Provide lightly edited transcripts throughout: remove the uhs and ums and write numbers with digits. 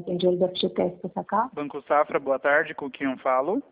tem dinheiro do FGTS para sacar? Banco Safra, boa tarde, com quem eu falo?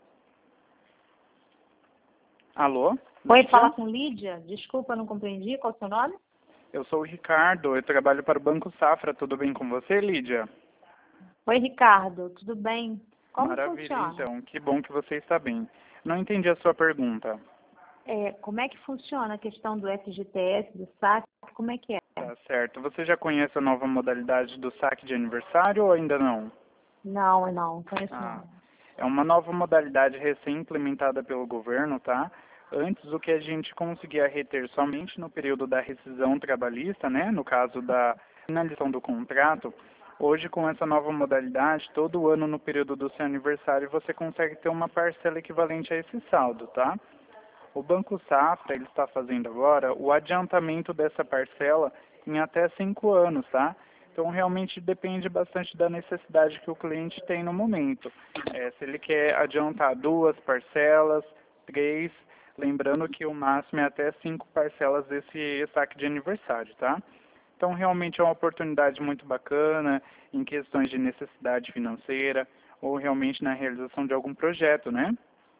Alô? Oi, Lídia? fala com Lídia? Desculpa, não compreendi. Qual é o seu nome? Eu sou o Ricardo, eu trabalho para o Banco Safra. Tudo bem com você, Lídia? Oi, Ricardo. Tudo bem? Como Maravilha, funciona? então. Que bom que você está bem. Não entendi a sua pergunta. Como é que funciona a questão do FGTS, do saque? Como é que é? Tá certo. Você já conhece a nova modalidade do saque de aniversário ou ainda não? Não conheço Ah, não. é uma nova modalidade recém-implementada pelo governo, tá? Antes, o que a gente conseguia reter somente no período da rescisão trabalhista, né? No caso da finalização do contrato, hoje com essa nova modalidade, todo ano no período do seu aniversário, você consegue ter uma parcela equivalente a esse saldo, tá? O Banco Safra, ele está fazendo agora o adiantamento dessa parcela em até 5 anos, tá? Então, realmente depende bastante da necessidade que o cliente tem no momento. Se ele quer adiantar 2 parcelas, 3, lembrando que o máximo é até 5 parcelas desse saque de aniversário, tá? Então, realmente é uma oportunidade muito bacana em questões de necessidade financeira ou realmente na realização de algum projeto, né?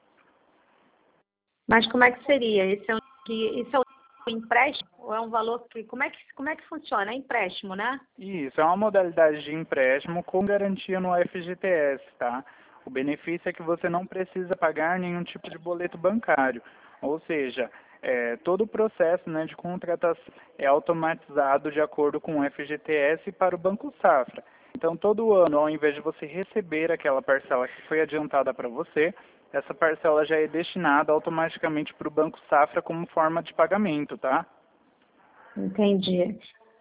Mas como é que seria? Isso é um empréstimo ou é um valor que... Como é que funciona? É empréstimo, né? Isso, é uma modalidade de empréstimo com garantia no FGTS, tá? O benefício é que você não precisa pagar nenhum tipo de boleto bancário. Ou seja, todo o processo, né, de contratação é automatizado de acordo com o FGTS para o Banco Safra. Então, todo ano, ao invés de você receber aquela parcela que foi adiantada para você, essa parcela já é destinada automaticamente para o Banco Safra como forma de pagamento, tá? Entendi.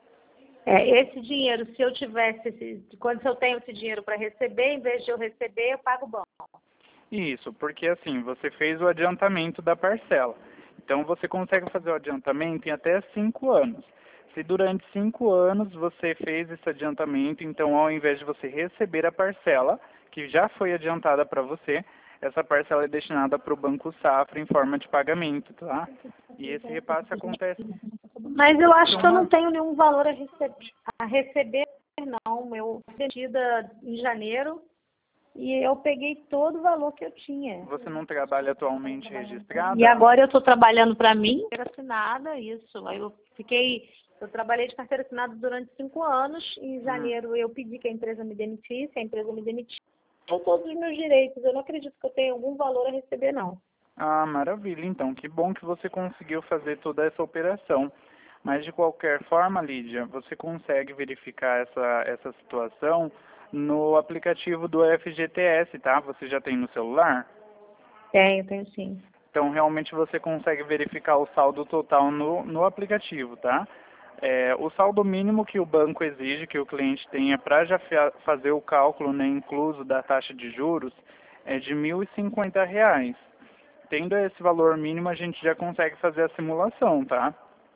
Esse dinheiro, se eu tivesse, quando eu tenho esse dinheiro para receber, em vez de eu receber, eu pago o banco. Isso, porque assim, você fez o adiantamento da parcela. Então, você consegue fazer o adiantamento em até 5 anos. Se durante 5 anos você fez esse adiantamento, então, ao invés de você receber a parcela, que já foi adiantada para você, essa parcela é destinada para o Banco Safra em forma de pagamento, tá? E esse repasse acontece Mas eu acho que eu não uma... tenho nenhum valor a receber, não. Eu fui demitida em janeiro e eu peguei todo o valor que eu tinha. Você não trabalha atualmente E registrada? agora eu estou trabalhando para mim, carteira assinada, isso. Aí eu trabalhei de carteira assinada durante 5 anos. Em janeiro eu pedi que a empresa me demitisse, a empresa me demitiu. Com todos os meus direitos. Eu não acredito que eu tenha algum valor a receber, não. Ah, maravilha. Então, que bom que você conseguiu fazer toda essa operação. Mas, de qualquer forma, Lídia, você consegue verificar essa situação no aplicativo do FGTS, tá? Você já tem no celular? Tenho sim. Então, realmente você consegue verificar o saldo total no aplicativo, tá? O saldo mínimo que o banco exige que o cliente tenha para já fazer o cálculo, né, incluso da taxa de juros, é de R$ 1.050. Tendo esse valor mínimo, a gente já consegue fazer a simulação, tá?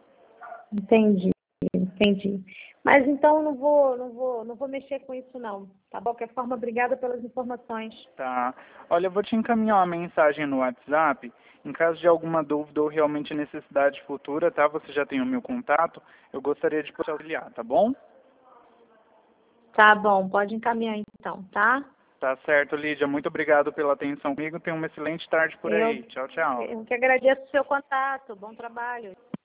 Entendi. Mas então não vou mexer com isso não. Tá bom? De qualquer forma, obrigada pelas informações. Tá. Olha, eu vou te encaminhar uma mensagem no WhatsApp. Em caso de alguma dúvida ou realmente necessidade futura, tá? Você já tem o meu contato. Eu gostaria de te auxiliar, tá bom? Tá bom, pode encaminhar então, tá? Tá certo, Lídia. Muito obrigado pela atenção comigo. Tenha uma excelente tarde por aí. Eu, Tchau, tchau. eu que agradeço o seu contato. Bom trabalho.